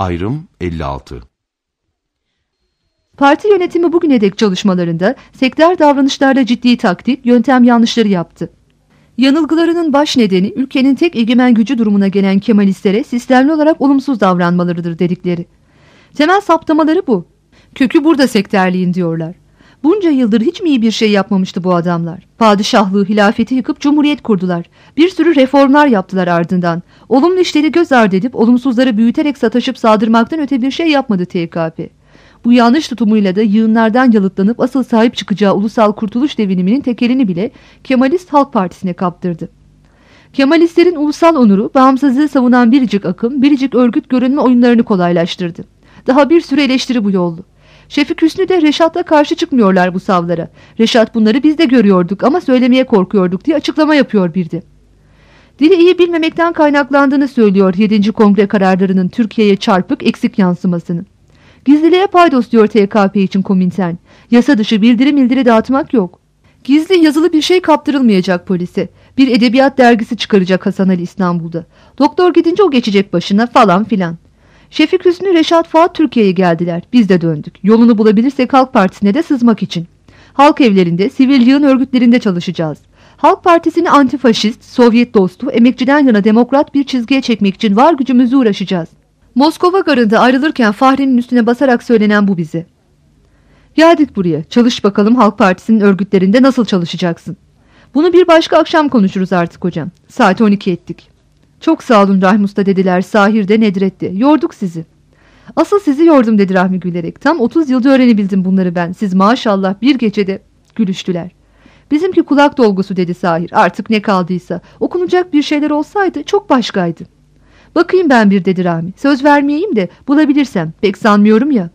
Ayrım 56. Parti yönetimi bugüne dek çalışmalarında sektör davranışlarla ciddi taktik, yöntem yanlışları yaptı. Yanılgılarının baş nedeni ülkenin tek egemen gücü durumuna gelen Kemalistlere sistemli olarak olumsuz davranmalarıdır dedikleri. Temel saptamaları bu. Kökü burada sektörliğin diyorlar. Bunca yıldır hiç mi iyi bir şey yapmamıştı bu adamlar? Padişahlığı, hilafeti yıkıp cumhuriyet kurdular. Bir sürü reformlar yaptılar ardından. Olumlu işleri göz ardı edip olumsuzları büyüterek sataşıp saldırmaktan öte bir şey yapmadı TKP. Bu yanlış tutumuyla da yığınlardan yalıtlanıp asıl sahip çıkacağı ulusal kurtuluş deviniminin tekelini bile Kemalist Halk Partisi'ne kaptırdı. Kemalistlerin ulusal onuru, bağımsızlığı savunan biricik akım, biricik örgüt görünme oyunlarını kolaylaştırdı. Daha bir sürü eleştiri bu yoldu. Şefik Hüsnü de Reşat'la karşı çıkmıyorlar bu savlara. Reşat bunları biz de görüyorduk ama söylemeye korkuyorduk diye açıklama yapıyor bir de. Dili iyi bilmemekten kaynaklandığını söylüyor 7. Kongre kararlarının Türkiye'ye çarpık eksik yansımasını. Gizliliğe paydos diyor TKP için Komintern. Yasa dışı bildiri dağıtmak yok. Gizli yazılı bir şey kaptırılmayacak polise. Bir edebiyat dergisi çıkaracak Hasan Ali İstanbul'da. Doktor gidince o geçecek başına falan filan. Şefik Hüsnü, Reşat, Fuat Türkiye'ye geldiler. Biz de döndük. Yolunu bulabilirsek Halk Partisi'ne de sızmak için. Halk evlerinde, sivil yığın örgütlerinde çalışacağız. Halk Partisi'ni antifaşist, Sovyet dostu, emekçiden yana demokrat bir çizgiye çekmek için var gücümüzle uğraşacağız. Moskova garında ayrılırken Fahri'nin üstüne basarak söylenen bu bize. Geldik buraya. Çalış bakalım Halk Partisi'nin örgütlerinde nasıl çalışacaksın? Bunu bir başka akşam konuşuruz artık hocam. Saat 12 ettik. Çok sağ olun Rahmi Usta dediler Sahir de Nedret de. Yorduk sizi. Asıl sizi yordum dedi Rahmi gülerek. Tam 30 yılda öğrenebildim bunları ben. Siz maşallah bir gecede gülüştüler. Bizimki kulak dolgusu dedi Sahir. Artık ne kaldıysa. Okunacak bir şeyler olsaydı çok başkaydı. Bakayım ben bir dedi Rahmi. Söz vermeyeyim de bulabilirsem. Pek sanmıyorum ya.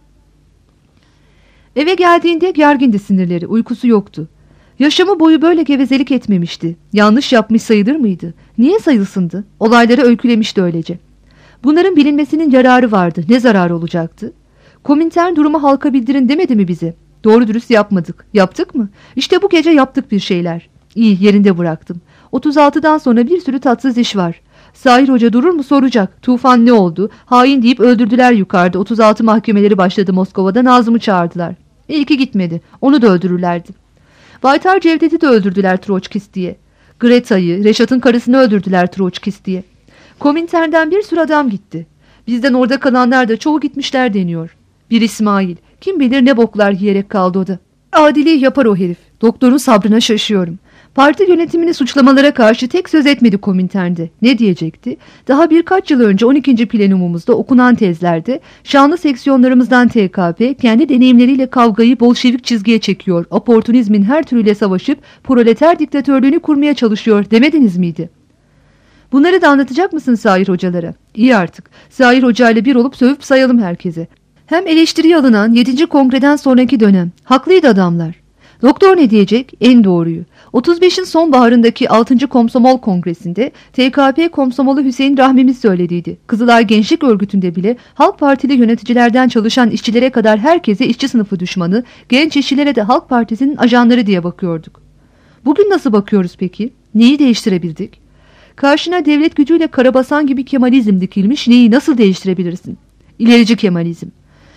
Eve geldiğinde gergindi sinirleri. Uykusu yoktu. Yaşamı boyu böyle gevezelik etmemişti. Yanlış yapmış sayılır mıydı? Niye sayılsındı? Olayları öykülemişti öylece. Bunların bilinmesinin yararı vardı. Ne zararı olacaktı? Komintern durumu halka bildirin demedi mi bize? Doğru dürüst yapmadık. Yaptık mı? İşte bu gece yaptık bir şeyler. İyi yerinde bıraktım. 36'dan sonra bir sürü tatsız iş var. Sahir Hoca durur mu soracak. Tufan ne oldu? Hain deyip öldürdüler yukarıda. 36 mahkemeleri başladı Moskova'da. Nazım'ı çağırdılar. İyi ki gitmedi. Onu da öldürürlerdi. Baytar Cevdet'i de öldürdüler Troçkist diye. Greta'yı, Reşat'ın karısını öldürdüler Troçkist diye. Komintern'den bir sürü adam gitti. Bizden orada kalanlar da çoğu gitmişler deniyor. Bir İsmail. Kim bilir ne boklar yiyerek kaldı o da. Adiliği yapar o herif. Doktorun sabrına şaşıyorum. Parti yönetimini suçlamalara karşı tek söz etmedi Komintern'de. Ne diyecekti? Daha birkaç yıl önce 12. plenumumuzda okunan tezlerde şanlı seksiyonlarımızdan TKP kendi deneyimleriyle kavgayı Bolşevik çizgiye çekiyor. Oportunizmin her türüyle savaşıp proleter diktatörlüğünü kurmaya çalışıyor demediniz miydi? Bunları da anlatacak mısın Sahir hocalara? İyi artık. Sahir hocayla bir olup sövüp sayalım herkese. Hem eleştiriye alınan 7. kongreden sonraki dönem. Haklıydı adamlar. Doktor ne diyecek? En doğruyu. 35'in sonbaharındaki 6. Komsomol Kongresi'nde TKP Komsomolu Hüseyin Rahmimiz söylediydi. Kızılay Gençlik Örgütü'nde bile Halk Partili yöneticilerden çalışan işçilere kadar herkese işçi sınıfı düşmanı, genç işçilere de Halk Partisi'nin ajanları diye bakıyorduk. Bugün nasıl bakıyoruz peki? Neyi değiştirebildik? Karşına devlet gücüyle karabasan gibi Kemalizm dikilmiş, neyi nasıl değiştirebilirsin? İlerici Kemalizm.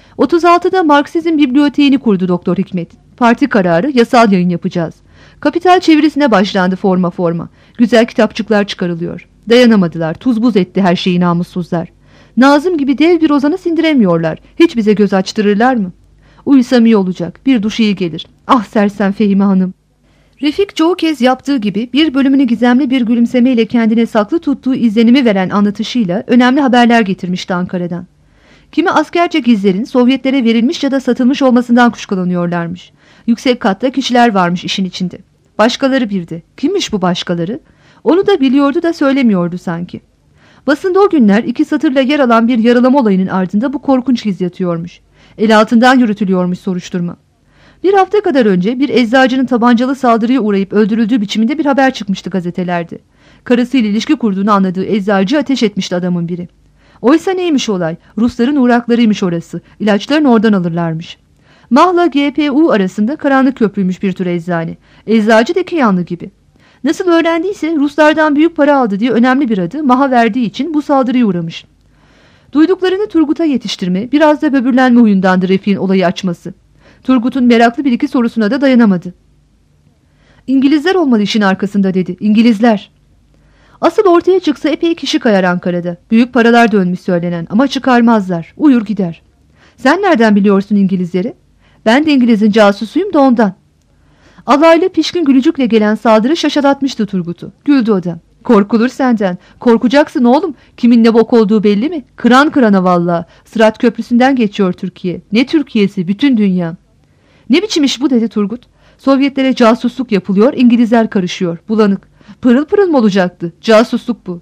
36'da Marksizm biblioteğini kurdu Doktor Hikmet. Parti kararı, yasal yayın yapacağız. Kapital çevirisine başlandı forma. Güzel kitapçıklar çıkarılıyor. Dayanamadılar, tuz buz etti her şeyi namussuzlar. Nazım gibi dev bir ozanı sindiremiyorlar. Hiç bize göz açtırırlar mı? Uyusam iyi olacak, bir duş iyi gelir. Ah sersem Fehime Hanım. Refik çoğu kez yaptığı gibi bir bölümünü gizemli bir gülümsemeyle kendine saklı tuttuğu izlenimi veren anlatışıyla önemli haberler getirmişti Ankara'dan. Kimi askerce gizlerin Sovyetlere verilmiş ya da satılmış olmasından kuşkulanıyorlarmış. Yüksek katta kişiler varmış işin içinde. Başkaları bir de. Kimmiş bu başkaları? Onu da biliyordu da söylemiyordu sanki. Basında o günler 2 satırla yer alan bir yaralama olayının ardında bu korkunç giz yatıyormuş. El altından yürütülüyormuş soruşturma. Bir hafta kadar önce bir eczacının tabancalı saldırıya uğrayıp öldürüldüğü biçiminde bir haber çıkmıştı gazetelerde. Karısıyla ilişki kurduğunu anladığı eczacı ateş etmişti adamın biri. Oysa neymiş olay? Rusların uğraklarıymış orası. İlaçlarını oradan alırlarmış. Mah'la GPU arasında karanlık köprüymüş bir tür eczane. Eczacı da Kiyanlı gibi. Nasıl öğrendiyse Ruslardan büyük para aldı diye önemli bir adı Mah'a verdiği için bu saldırıya uğramış. Duyduklarını Turgut'a yetiştirme, biraz da böbürlenme huyundandı Refik'in olayı açması. Turgut'un meraklı bir iki sorusuna da dayanamadı. İngilizler olmalı işin arkasında dedi. İngilizler. Asıl ortaya çıksa epey kişi kayar Ankara'da. Büyük paralar dönmüş söylenen ama çıkarmazlar. Uyur gider. Sen nereden biliyorsun İngilizleri? Ben de İngiliz'in casusuyum da ondan. Alaylı pişkin gülücükle gelen saldırı şaşalatmıştı Turgut'u. Güldü o da. Korkulur senden. Korkacaksın oğlum. Kimin ne bok olduğu belli mi? Kıran kırana valla. Sırat Köprüsü'nden geçiyor Türkiye. Ne Türkiye'si? Bütün dünya. Ne biçim iş bu dedi Turgut. Sovyetlere casusluk yapılıyor, İngilizler karışıyor. Bulanık. Pırıl pırıl mı olacaktı? Casusluk bu.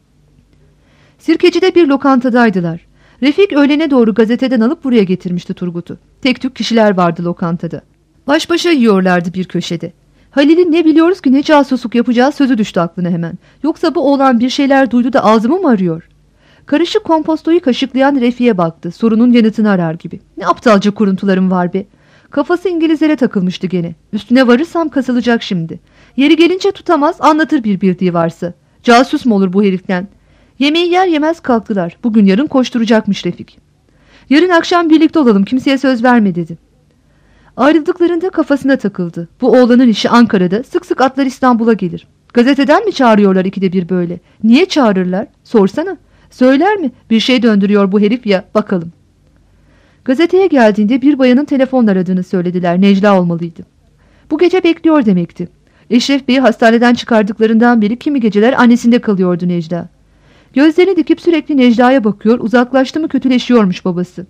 Sirkeci'de bir lokantadaydılar. Refik öğlene doğru gazeteden alıp buraya getirmişti Turgut'u. Tek tük kişiler vardı lokantada. Baş başa yiyorlardı bir köşede. Halil'in ne biliyoruz ki ne casusluk yapacağı sözü düştü aklına hemen. Yoksa bu oğlan bir şeyler duydu da ağzımı mı arıyor? Karışık kompostoyu kaşıklayan Refik'e baktı. Sorunun yanıtını arar gibi. Ne aptalca kuruntularım var be. Kafası İngilizlere takılmıştı gene. Üstüne varırsam kasılacak şimdi. Yeri gelince tutamaz, anlatır bir bildiği varsa. Casus mu olur bu heriften? Yemeği yer yemez kalktılar. Bugün yarın koşturacakmış Refik. Yarın akşam birlikte olalım, kimseye söz verme dedi. Ayrıldıklarında kafasına takıldı. Bu oğlanın işi Ankara'da, sık sık atlar İstanbul'a gelir. Gazeteden mi çağırıyorlar ikide bir böyle? Niye çağırırlar? Sorsana. Söyler mi? Bir şey döndürüyor bu herif ya, bakalım. Gazeteye geldiğinde bir bayanın telefonla aradığını söylediler. Necla olmalıydı. Bu gece bekliyor demekti. Eşref Bey'i hastaneden çıkardıklarından beri kimi geceler annesinde kalıyordu Necla. Gözlerini dikip sürekli Necla'ya bakıyor, uzaklaştı mı kötüleşiyormuş babası.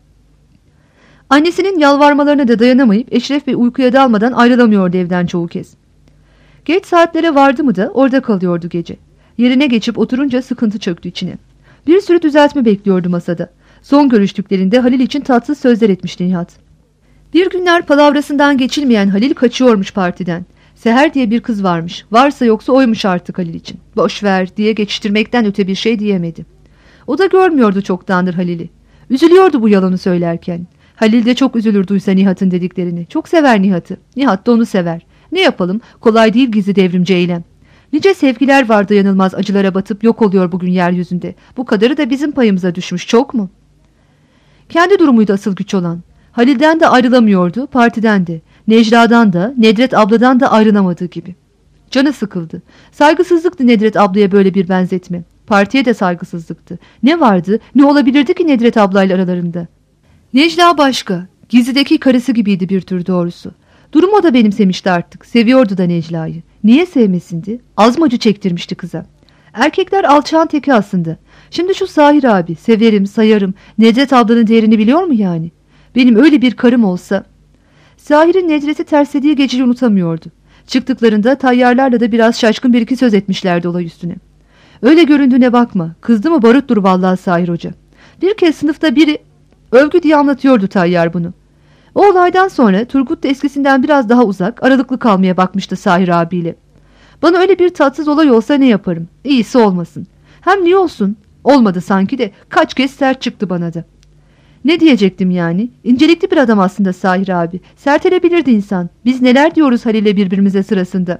Annesinin yalvarmalarına da dayanamayıp Eşref Bey uykuya dalmadan ayrılamıyordu evden çoğu kez. Geç saatlere vardı mı da orada kalıyordu gece. Yerine geçip oturunca sıkıntı çöktü içine. Bir sürü düzeltme bekliyordu masada. Son görüştüklerinde Halil için tatsız sözler etmişti Nihat. Bir günler palavrasından geçilmeyen Halil kaçıyormuş partiden. Seher diye bir kız varmış. Varsa yoksa oymuş artık Halil için. Boş ver diye geçiştirmekten öte bir şey diyemedi. O da görmüyordu çoktandır Halil'i. Üzülüyordu bu yalanı söylerken. Halil de çok üzülür duysa Nihat'ın dediklerini. Çok sever Nihat'ı. Nihat da onu sever. Ne yapalım? Kolay değil gizli devrimci eylem. Nice sevgiler var dayanılmaz acılara batıp yok oluyor bugün yeryüzünde. Bu kadarı da bizim payımıza düşmüş, çok mu? Kendi durumuydu asıl güç olan. Halil'den de ayrılamıyordu, partiden de. Necla'dan da, Nedret abladan da ayrılamadığı gibi. Canı sıkıldı. Saygısızlıktı Nedret ablaya böyle bir benzetme. Partiye de saygısızlıktı. Ne vardı, ne olabilirdi ki Nedret ablayla aralarında? Necla başka. Gizlideki karısı gibiydi bir tür doğrusu. Durumu da benimsemişti artık. Seviyordu da Necla'yı. Niye sevmesindi? Az mı acı çektirmişti kıza? Erkekler alçağın teki aslında. Şimdi şu Sahir abi, severim, sayarım. Nedret ablanın değerini biliyor mu yani? Benim öyle bir karım olsa... Sahir'in Nedret'i terslediği geceyi unutamıyordu. Çıktıklarında tayyarlarla da biraz şaşkın bir iki söz etmişlerdi olay üstüne. Öyle göründüğüne bakma. Kızdı mı baruttur vallahi Sahir Hoca. Bir kez sınıfta biri övgü diye anlatıyordu tayyar bunu. O olaydan sonra Turgut da eskisinden biraz daha uzak, aralıklı kalmaya bakmıştı Sahir abiyle. Bana öyle bir tatsız olay olsa ne yaparım? İyisi olmasın. Hem niye olsun? Olmadı sanki de kaç kez sert çıktı bana da. Ne diyecektim yani? İncelikli bir adam aslında Sahir abi. Sertelebilirdi insan. Biz neler diyoruz Halil'le birbirimize sırasında.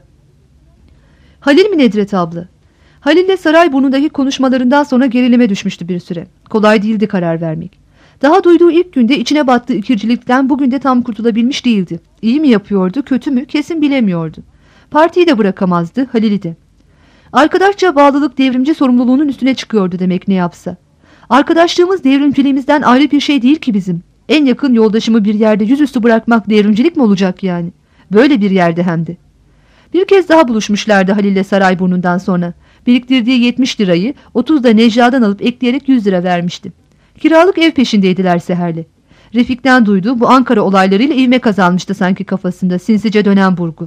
Halil mi Nedret abla? Halil'le Sarayburnu'ndaki konuşmalarından sonra gerilime düşmüştü bir süre. Kolay değildi karar vermek. Daha duyduğu ilk günde içine battığı ikircilikten bugün de tam kurtulabilmiş değildi. İyi mi yapıyordu, kötü mü kesin bilemiyordu. Partiyi de bırakamazdı, Halil'i de. Arkadaşça bağlılık devrimci sorumluluğunun üstüne çıkıyordu demek ne yapsa. Arkadaşlığımız devrimciliğimizden ayrı bir şey değil ki bizim. En yakın yoldaşımı bir yerde yüzüstü bırakmak devrimcilik mi olacak yani? Böyle bir yerde hem de. Bir kez daha buluşmuşlardı Halil'le Sarayburnu'ndan sonra. Biriktirdiği 70 lirayı 30 da Necla'dan alıp ekleyerek 100 lira vermişti. Kiralık ev peşindeydiler Seher'le. Refik'ten duyduğu bu Ankara olaylarıyla ivme kazanmıştı sanki kafasında sinsice dönen burgu.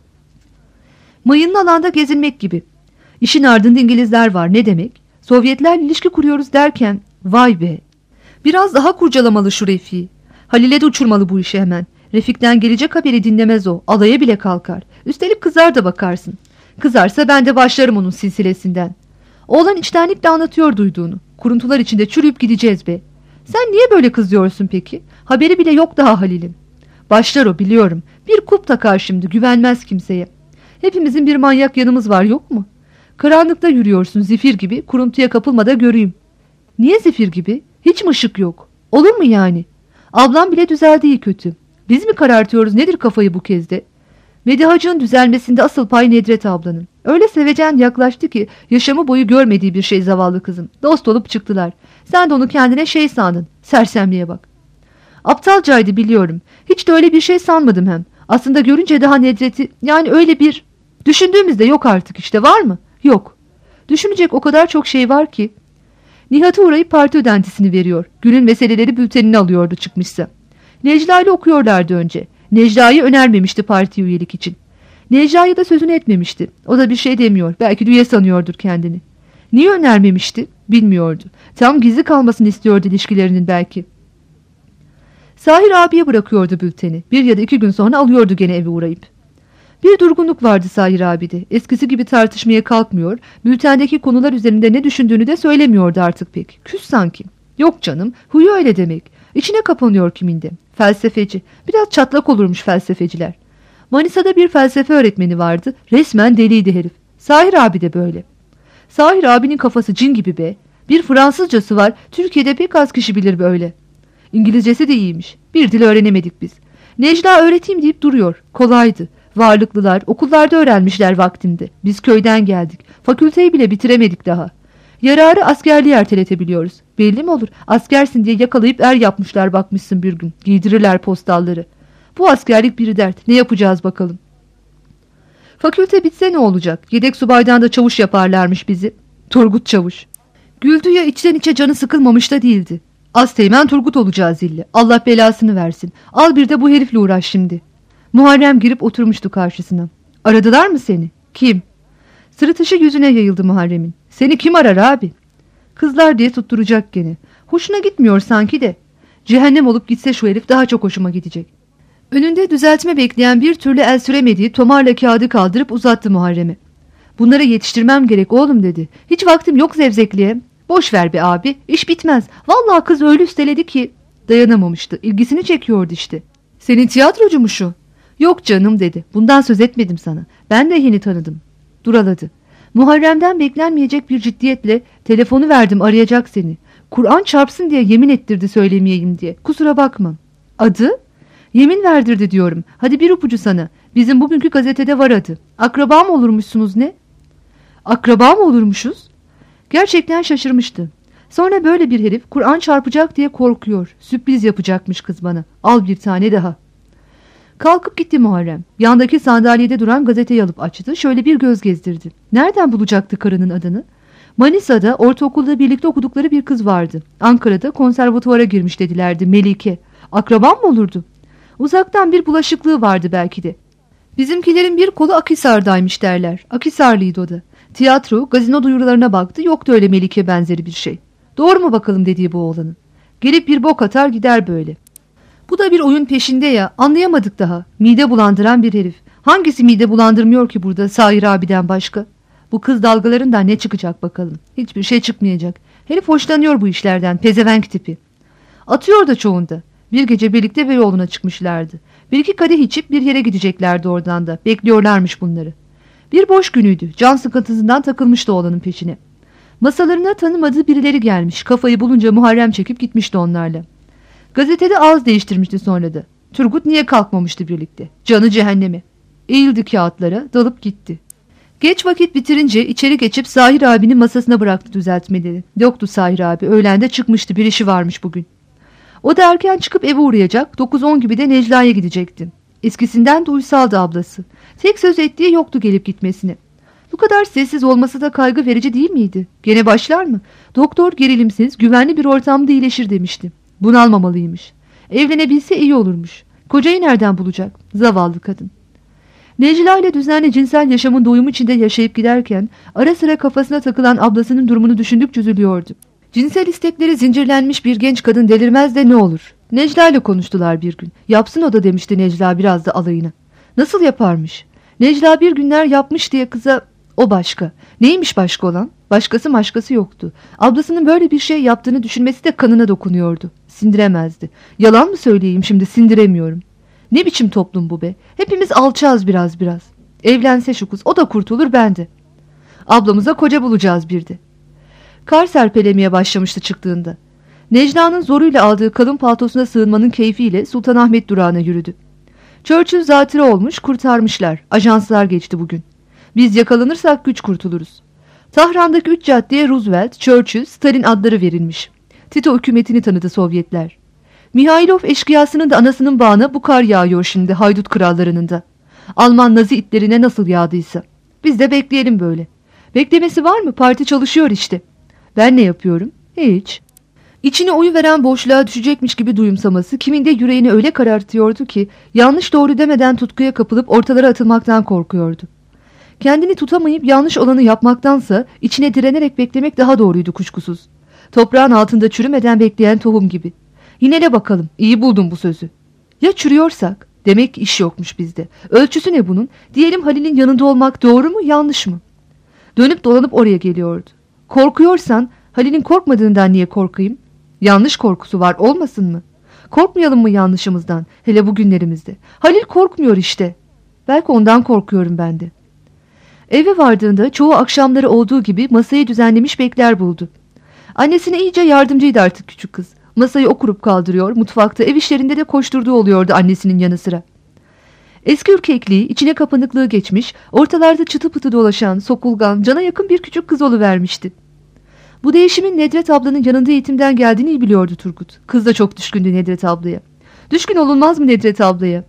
Mayınlı alanda gezinmek gibi. İşin ardında İngilizler var ne demek? Sovyetlerle ilişki kuruyoruz derken vay be. Biraz daha kurcalamalı şu Refik'i. Halil'e de uçurmalı bu işi hemen. Refik'ten gelecek haberi dinlemez o. Alaya bile kalkar. Üstelik kızar da bakarsın. Kızarsa ben de başlarım onun silsilesinden. Oğlan içtenlikle anlatıyor duyduğunu. Kuruntular içinde çürüyüp gideceğiz be. Sen niye böyle kızıyorsun peki? Haberi bile yok daha Halil'in. Başlar o biliyorum. Bir kup takar şimdi güvenmez kimseye. Hepimizin bir manyak yanımız var yok mu? Karanlıkta yürüyorsun zifir gibi kuruntuya kapılma da göreyim. Niye zifir gibi? Hiç mi ışık yok? Olur mu yani? Ablam bile düzeldi iyi kötü. Biz mi karartıyoruz nedir kafayı bu kez de? Medihacığın düzelmesinde asıl pay Nedret ablanın. Öyle sevecen yaklaştı ki yaşamı boyu görmediği bir şey zavallı kızım. Dost olup çıktılar. Sen de onu kendine şey sandın. Sersemliğe bak. Aptalcaydı biliyorum. Hiç de öyle bir şey sanmadım hem. Aslında görünce daha Nedret'i yani öyle bir... Düşündüğümüzde yok artık işte var mı? Yok. Düşünecek o kadar çok şey var ki. Nihat'a uğrayıp parti ödentisini veriyor. Günün meseleleri bültenini alıyordu çıkmışsa. Necla ile okuyorlardı önce. Necla'yı önermemişti parti üyelik için. Necla'ya da sözünü etmemişti. O da bir şey demiyor. Belki de üye sanıyordur kendini. Niye önermemişti? Bilmiyordu. Tam gizli kalmasını istiyordu ilişkilerinin belki. Sahir abiye bırakıyordu bülteni. 1 ya da 2 gün sonra alıyordu gene eve uğrayıp. Bir durgunluk vardı Sahir abide. Eskisi gibi tartışmaya kalkmıyor, bültendeki konular üzerinde ne düşündüğünü de söylemiyordu artık pek. Küs sanki. Yok canım, huyu öyle demek. İçine kapanıyor kiminde. Felsefeci. Biraz çatlak olurmuş felsefeciler. Manisa'da bir felsefe öğretmeni vardı. Resmen deliydi herif. Sahir abi de böyle. Sahir abinin kafası cin gibi be. Bir Fransızcası var. Türkiye'de pek az kişi bilir böyle. İngilizcesi de iyiymiş. Bir dil öğrenemedik biz. Necla öğreteyim deyip duruyor. Kolaydı. Varlıklılar okullarda öğrenmişler vaktinde. Biz köyden geldik. Fakülteyi bile bitiremedik daha. Yararı askerliği erteletebiliyoruz. Belli mi olur? Askersin diye yakalayıp er yapmışlar bakmışsın bir gün. Giydirirler postalları. Bu askerlik bir dert. Ne yapacağız bakalım? Fakülte bitse ne olacak? Yedek subaydan da çavuş yaparlarmış bizi. Turgut Çavuş. Güldüğü içten içe canı sıkılmamış da değildi. Asteğmen Turgut olacağız zilli. Allah belasını versin. Al bir de bu herifle uğraş şimdi. Muharrem girip oturmuştu karşısına. Aradılar mı seni? Kim? Sırıtışı yüzüne yayıldı Muharrem'in. Seni kim arar abi? Kızlar diye tutturacak gene. Hoşuna gitmiyor sanki de. Cehennem olup gitse şu herif daha çok hoşuma gidecek. Önünde düzeltme bekleyen bir türlü el süremediği tomarla kağıdı kaldırıp uzattı Muharrem'e. Bunları yetiştirmem gerek oğlum dedi. Hiç vaktim yok zevzekliğe. Boş ver be abi, iş bitmez. Vallahi kız öyle üsteledi ki. Dayanamamıştı, ilgisini çekiyordu işte. Senin tiyatrocu mu şu? Yok canım dedi. Bundan söz etmedim sana. Ben de yeni tanıdım. Duraladı. Muharrem'den beklenmeyecek bir ciddiyetle telefonu verdim arayacak seni. Kur'an çarpsın diye yemin ettirdi söylemeyeyim diye. Kusura bakma. Adı? Yemin verdirdi diyorum. Hadi bir ipucu sana. Bizim bugünkü gazetede var adı. Akraba mı olurmuşsunuz ne? Akraba mı olurmuşuz? Gerçekten şaşırmıştı. Sonra böyle bir herif Kur'an çarpacak diye korkuyor. Sürpriz yapacakmış kız bana. Al bir tane daha. Kalkıp gitti Muharrem. Yandaki sandalyede duran gazeteyi alıp açtı. Şöyle bir göz gezdirdi. Nereden bulacaktı karının adını? Manisa'da ortaokulda birlikte okudukları bir kız vardı. Ankara'da konservatuvara girmiş dedilerdi. Melike. Akraban mı olurdu? Uzaktan bir bulaşıklığı vardı belki de. Bizimkilerin bir kolu Akhisar'daymış derler. Akhisarlıydı o da. Tiyatro, gazino duyurularına baktı. Yoktu öyle Melike benzeri bir şey. Doğru mu bakalım dediği bu oğlanın. Gelip bir bok atar gider böyle. Bu da bir oyun peşinde ya, anlayamadık daha. Mide bulandıran bir herif. Hangisi mide bulandırmıyor ki burada Sahir abiden başka? Bu kız dalgalarından ne çıkacak bakalım. Hiçbir şey çıkmayacak. Herif hoşlanıyor bu işlerden, pezevenk tipi. Atıyor da çoğunda. Bir gece birlikte Beyoğlu'na çıkmışlardı. 1-2 kadeh içip bir yere gideceklerdi oradan da. Bekliyorlarmış bunları. Bir boş günüydü. Can sıkıntısından takılmıştı oğlanın peşine. Masalarına tanımadığı birileri gelmiş. Kafayı bulunca Muharrem çekip gitmişti onlarla. Gazetede ağız değiştirmişti sonra da. Turgut niye kalkmamıştı birlikte? Canı cehenneme. Eğildi kağıtlara, dalıp gitti. Geç vakit bitirince içeri geçip Sahir abinin masasına bıraktı düzeltmeleri. Yoktu Sahir abi, öğlende çıkmıştı, bir işi varmış bugün. O da erken çıkıp eve uğrayacak, 9-10 gibi de Necla'ya gidecekti. Eskisinden de uysaldı ablası. Tek söz ettiği yoktu gelip gitmesine. Bu kadar sessiz olması da kaygı verici değil miydi? Gene başlar mı? Doktor gerilimsiz, güvenli bir ortamda iyileşir demişti. Bunalmamalıymış. Evlenebilse iyi olurmuş. Kocayı nereden bulacak? Zavallı kadın. Necla ile düzenli cinsel yaşamın doyumu içinde yaşayıp giderken ara sıra kafasına takılan ablasının durumunu düşündükçe üzülüyordu. Cinsel istekleri zincirlenmiş bir genç kadın delirmez de ne olur? Necla ile konuştular bir gün. Yapsın o da demişti Necla biraz da alayına. Nasıl yaparmış? Necla bir günler yapmış diye kıza o başka. Neymiş başka olan? Başkası yoktu. Ablasının böyle bir şey yaptığını düşünmesi de kanına dokunuyordu. Sindiremezdi. Yalan mı söyleyeyim şimdi sindiremiyorum. Ne biçim toplum bu be? Hepimiz alçağız biraz. Evlense şu kız o da kurtulur ben de. Ablamıza koca bulacağız bir de. Kar serpelemeye başlamıştı çıktığında. Necla'nın zoruyla aldığı kalın paltosuna sığınmanın keyfiyle Sultanahmet durağına yürüdü. Churchill zatürre olmuş, kurtarmışlar. Ajanslar geçti bugün. Biz yakalanırsak güç kurtuluruz. Tahran'daki 3 caddeye Roosevelt, Churchill, Stalin adları verilmiş. Tito hükümetini tanıdı Sovyetler. Mihailov eşkıyasının da anasının bağına bu kar yağıyor şimdi haydut krallarının da. Alman Nazi itlerine nasıl yağdıysa. Biz de bekleyelim böyle. Beklemesi var mı? Parti çalışıyor işte. Ben ne yapıyorum? Hiç. İçine uyuveren boşluğa düşecekmiş gibi duyumsaması kimin de yüreğini öyle karartıyordu ki yanlış doğru demeden tutkuya kapılıp ortalara atılmaktan korkuyordu. Kendini tutamayıp yanlış olanı yapmaktansa içine direnerek beklemek daha doğruydu kuşkusuz. Toprağın altında çürümeden bekleyen tohum gibi. Yinele bakalım, iyi buldum bu sözü. Ya çürüyorsak? Demek ki iş yokmuş bizde. Ölçüsü ne bunun? Diyelim Halil'in yanında olmak doğru mu, yanlış mı? Dönüp dolanıp oraya geliyordu. Korkuyorsan Halil'in korkmadığından niye korkayım? Yanlış korkusu var, olmasın mı? Korkmayalım mı yanlışımızdan, hele bugünlerimizde? Halil korkmuyor işte. Belki ondan korkuyorum ben de. Eve vardığında çoğu akşamları olduğu gibi masayı düzenlemiş bekler buldu. Annesine iyice yardımcıydı artık küçük kız. Masayı o kurup kaldırıyor, mutfakta, ev işlerinde de koşturduğu oluyordu annesinin yanı sıra. Eski ürkekliği, içine kapanıklığı geçmiş, ortalarda çıtı pıtı dolaşan, sokulgan, cana yakın bir küçük kız oluvermişti. Bu değişimin Nedret ablanın yanında eğitimden geldiğini iyi biliyordu Turgut. Kız da çok düşkündü Nedret ablaya. Düşkün olunmaz mı Nedret ablaya?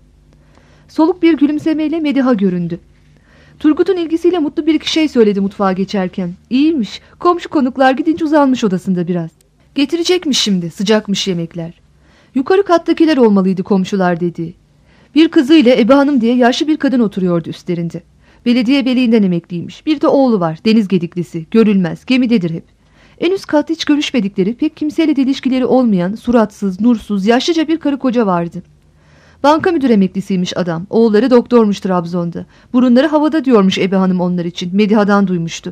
Soluk bir gülümsemeyle Mediha göründü. Turgut'un ilgisiyle mutlu bir iki şey söyledi mutfağa geçerken. İyiymiş, komşu konuklar gidince uzanmış odasında biraz. Getirecekmiş şimdi, sıcakmış yemekler. Yukarı kattakiler olmalıydı komşular dediği. Bir kızıyla Ebe Hanım diye yaşlı bir kadın oturuyordu üstlerinde. Belediye beleğinden emekliymiş. Bir de oğlu var, deniz gediklisi, görülmez, gemidedir hep. En üst katta hiç görüşmedikleri, pek kimseyle de ilişkileri olmayan, suratsız, nursuz, yaşlıca bir karı koca vardı. Banka müdür emeklisiymiş adam. Oğulları doktormuş Trabzon'da. Burunları havada diyormuş Ebe Hanım onlar için. Mediha'dan duymuştu.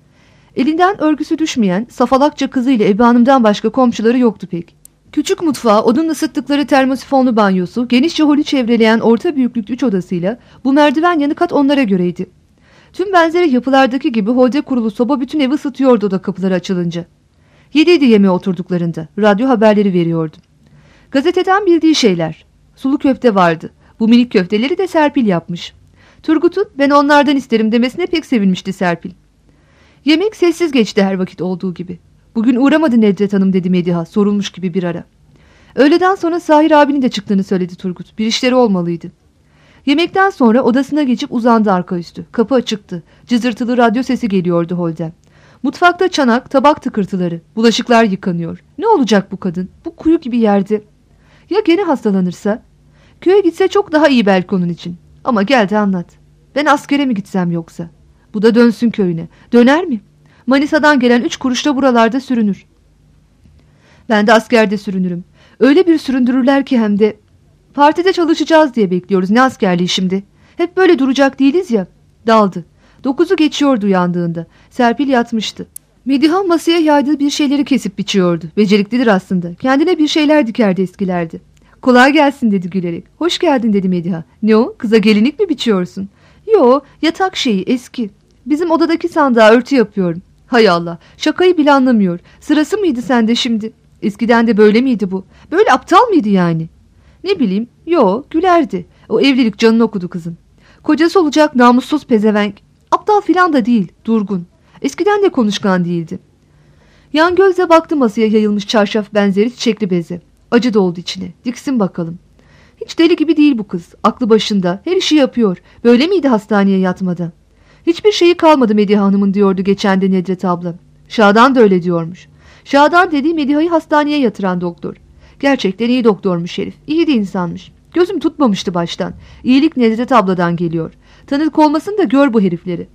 Elinden örgüsü düşmeyen, safalakça kızıyla Ebe Hanım'dan başka komşuları yoktu pek. Küçük mutfağı, odunla ısıttıkları termosifonlu banyosu, genişçe holü çevreleyen orta büyüklükte 3 odasıyla bu merdiven yanı kat onlara göreydi. Tüm benzeri yapılardaki gibi holde kurulu soba bütün evi ısıtıyordu oda kapıları açılınca. Yediydi yemeğe oturduklarında. Radyo haberleri veriyordu. Gazeteden bildiği şeyler. Sulu köfte vardı. Bu minik köfteleri de Serpil yapmış. Turgut'un ben onlardan isterim demesine pek sevinmişti Serpil. Yemek sessiz geçti her vakit olduğu gibi. Bugün uğramadı Nedret Hanım dedi Mediha sorulmuş gibi bir ara. Öğleden sonra Sahir abinin de çıktığını söyledi Turgut. Bir işleri olmalıydı. Yemekten sonra odasına geçip uzandı arkaüstü. Kapı açıktı. Cızırtılı radyo sesi geliyordu holden. Mutfakta çanak, tabak tıkırtıları. Bulaşıklar yıkanıyor. Ne olacak bu kadın? Bu kuyu gibi yerde. Ya gene hastalanırsa? Köye gitse çok daha iyi belki onun için. Ama gel de anlat. Ben askere mi gitsem yoksa? Bu da dönsün köyüne. Döner mi? Manisa'dan gelen 3 kuruşta buralarda sürünür. Ben de askerde sürünürüm. Öyle bir süründürürler ki hem de. Partide çalışacağız diye bekliyoruz. Ne askerliği şimdi? Hep böyle duracak değiliz ya. Daldı. 9'u geçiyordu uyandığında. Serpil yatmıştı. Mediha masaya yaydığı bir şeyleri kesip biçiyordu. Beceriklidir aslında. Kendine bir şeyler dikerdi eskilerde. Kolay gelsin dedi gülerek. Hoş geldin dedi Mediha. Ne o? Kıza gelinlik mi biçiyorsun? Yo, yatak şeyi eski. Bizim odadaki sandığa örtü yapıyorum. Hay Allah, şakayı bile anlamıyor. Sırası mıydı sende şimdi? Eskiden de böyle miydi bu? Böyle aptal mıydı yani? Ne bileyim, yo gülerdi. O evlilik canını okudu kızın. Kocası olacak namussuz pezevenk. Aptal filan da değil, durgun. Eskiden de konuşkan değildi. Yan gözle baktı masaya yayılmış çarşaf benzeri çiçekli beze. Acı doldu içine. Diksin bakalım. Hiç deli gibi değil bu kız. Aklı başında. Her işi yapıyor. Böyle miydi hastaneye yatmadan? Hiçbir şeyi kalmadı Mediha Hanım'ın diyordu geçen de Nedret abla. Şadan da öyle diyormuş. Şadan dediği Mediha'yı hastaneye yatıran doktor. Gerçekten iyi doktormuş herif. İyi de insanmış. Gözüm tutmamıştı baştan. İyilik Nedret abladan geliyor. Tanıdık olmasın da gör bu herifleri.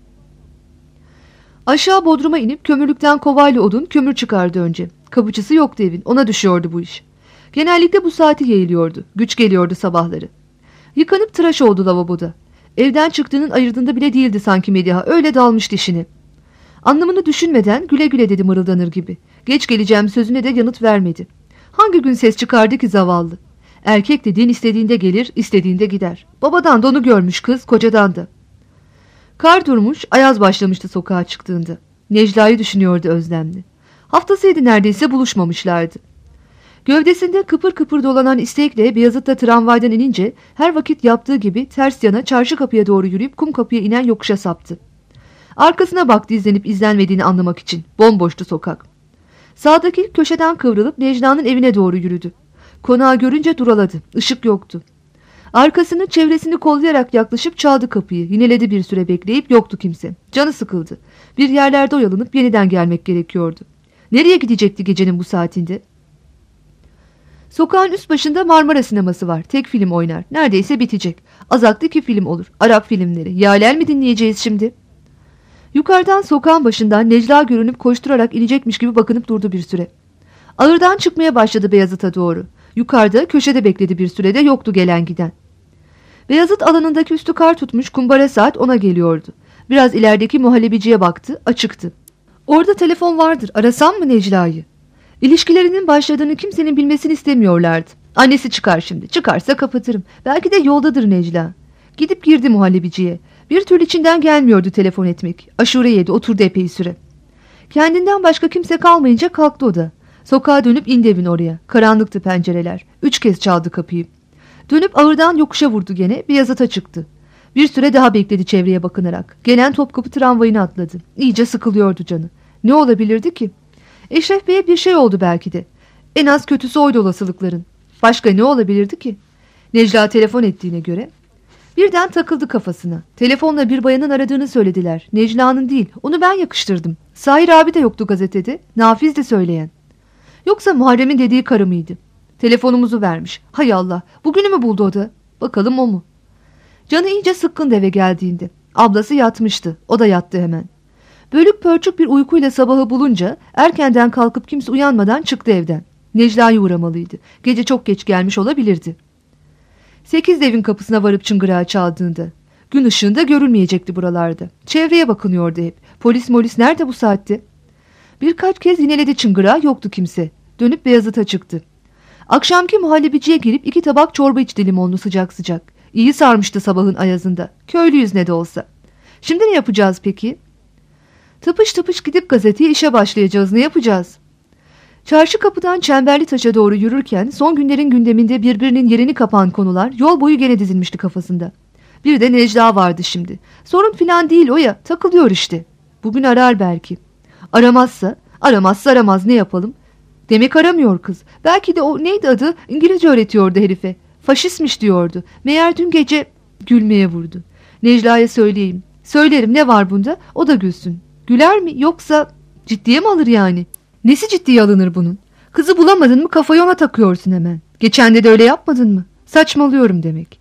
Aşağı bodruma inip kömürlükten kovayla odun kömür çıkardı önce. Kapıcısı yoktu evin. Ona düşüyordu bu iş. Genellikle bu saati yayılıyordu. Güç geliyordu sabahları. Yıkanıp tıraş oldu lavaboda. Evden çıktığının ayırdığında bile değildi sanki Mediha. Öyle dalmıştı işine. Anlamını düşünmeden güle güle dedi mırıldanır gibi. Geç geleceğim sözüne de yanıt vermedi. Hangi gün ses çıkardı ki zavallı? Erkek dediğin istediğinde gelir, istediğinde gider. Babadan da onu görmüş kız, kocadan da. Kar durmuş, ayaz başlamıştı sokağa çıktığında. Necla'yı düşünüyordu özlemli. Haftasıydı neredeyse buluşmamışlardı. Gövdesinde kıpır kıpır dolanan istekle Beyazıt'ta tramvaydan inince her vakit yaptığı gibi ters yana çarşı kapıya doğru yürüyüp kum kapıya inen yokuşa saptı. Arkasına baktı izlenip izlenmediğini anlamak için. Bomboştu sokak. Sağdaki ilk köşeden kıvrılıp Necla'nın evine doğru yürüdü. Konağı görünce duraladı. Işık yoktu. Arkasını çevresini kollayarak yaklaşıp çaldı kapıyı. Yineledi bir süre bekleyip yoktu kimse. Canı sıkıldı. Bir yerlerde oyalanıp yeniden gelmek gerekiyordu. Nereye gidecekti gecenin bu saatinde? Sokağın üst başında Marmara sineması var. Tek film oynar. Neredeyse bitecek. Azaklı 2 film olur. Arap filmleri. Yalel mi dinleyeceğiz şimdi? Yukarıdan sokağın başından Necla görünüp koşturarak inecekmiş gibi bakınıp durdu bir süre. Ağırdan çıkmaya başladı Beyazıt'a doğru. Yukarıda köşede bekledi bir sürede, yoktu gelen giden. Beyazıt alanındaki üstü kar tutmuş kumbara saat 10'a geliyordu. Biraz ilerideki muhallebiciye baktı, açıktı. Orada telefon vardır, arasam mı Necla'yı? İlişkilerinin başladığını kimsenin bilmesini istemiyorlardı. Annesi çıkar şimdi, çıkarsa kapatırım. Belki de yoldadır Necla. Gidip girdi muhallebiciye. Bir türlü içinden gelmiyordu telefon etmek. Aşure yedi, oturdu epey süre. Kendinden başka kimse kalmayınca kalktı o da. Sokağa dönüp indi evin oraya. Karanlıktı pencereler. 3 kez çaldı kapıyı. Dönüp ağırdan yokuşa vurdu gene. Beyazıt'a çıktı. Bir süre daha bekledi çevreye bakınarak. Gelen Topkapı tramvayını atladı. İyice sıkılıyordu canı. Ne olabilirdi ki? Eşref Bey'e bir şey oldu belki de. En az kötüsü oydu olasılıkların. Başka ne olabilirdi ki? Necla telefon ettiğine göre. Birden takıldı kafasına. Telefonla bir bayanın aradığını söylediler. Necla'nın değil, onu ben yakıştırdım. Sahir abi de yoktu gazetede. Nafiz'di söyleyen. Yoksa Muharrem'in dediği karı mıydı? Telefonumuzu vermiş. Hay Allah, bugünü mü buldu o da? Bakalım o mu? Canı iyice sıkkındı eve geldiğinde. Ablası yatmıştı. O da yattı hemen. Bölük pörçük bir uykuyla sabahı bulunca erkenden kalkıp kimse uyanmadan çıktı evden. Necla'yı uğramalıydı. Gece çok geç gelmiş olabilirdi. 8 evin kapısına varıp çıngırağı çaldığında. Gün ışığında görülmeyecekti buralarda. Çevreye bakınıyordu hep. Polis nerede bu saatte? Birkaç kez yineledi çıngırağı, yoktu kimse. Dönüp Beyazıt'a çıktı. Akşamki muhallebiciye girip 2 tabak çorba içti limonlu sıcak sıcak. İyi sarmıştı sabahın ayazında. Köylüyüz ne de olsa. Şimdi ne yapacağız peki? Tıpış tıpış gidip gazeteye işe başlayacağız. Ne yapacağız? Çarşı kapıdan Çemberlitaş'a doğru yürürken son günlerin gündeminde birbirinin yerini kapan konular yol boyu gene dizilmişti kafasında. Bir de Necla vardı şimdi. Sorun filan değil o ya, takılıyor işte. Bugün arar belki. Aramazsa aramaz, ne yapalım? Demek aramıyor kız. Belki de o neydi adı, İngilizce öğretiyordu herife. Faşistmiş diyordu. Meğer dün gece gülmeye vurdu. Necla'ya söyleyeyim. Söylerim, ne var bunda, o da gülsün. Güler mi yoksa ciddiye mi alır yani? Nesi ciddiye alınır bunun? Kızı bulamadın mı kafayı ona takıyorsun hemen. Geçen de öyle yapmadın mı? Saçmalıyorum demek.